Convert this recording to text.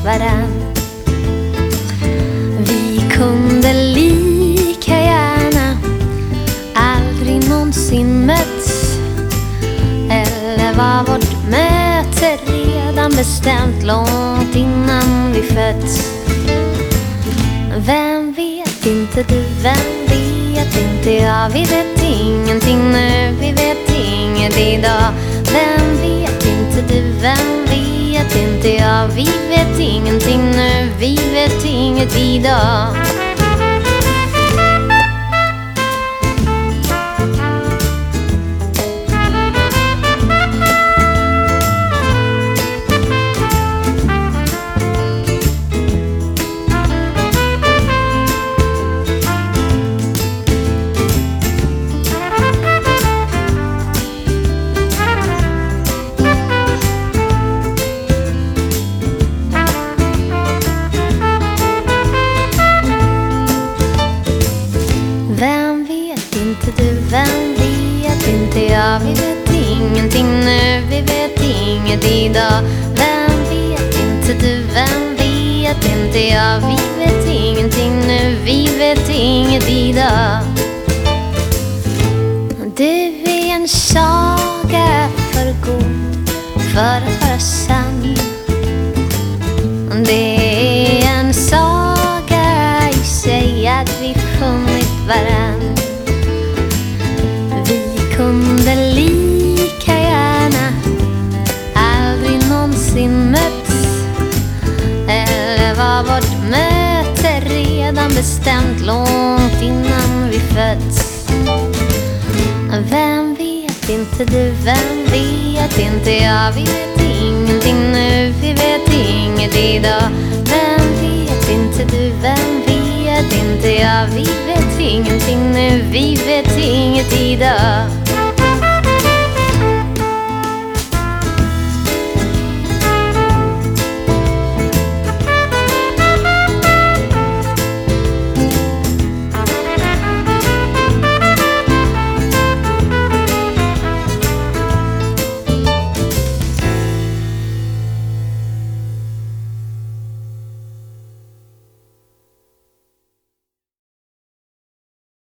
varann. Vi kunde lika gärna aldrig någonsin mötts, eller var vårt möte redan bestämt långt innan vi fötts. Vem vet inte du, vem vet inte jag? Vi vet ingenting nu, vi vet inget idag. Vem vet inte du, vem vet inte jag? Vi vet ingenting nu, vi vet inget idag. Vem vet inte du, vem vet inte jag? Vi vet ingenting nu, vi vet inget idag. Vem vet inte du, vem vet inte jag? Vi vet ingenting nu, vi vet inget idag. Du är en saga för god för att vara sann. Det är en saga i sig att vi funnit varann. Vi kunde lika gärna aldrig någonsin mötts, eller var vårt möte redan bestämt långt innan vi fötts. Vem vet inte du, vem vet inte jag? Vi vet ingenting nu, vi vet inget idag. Vem vet inte du, vem vet inte jag? Vi vet ingenting nu, vi vet inget idag.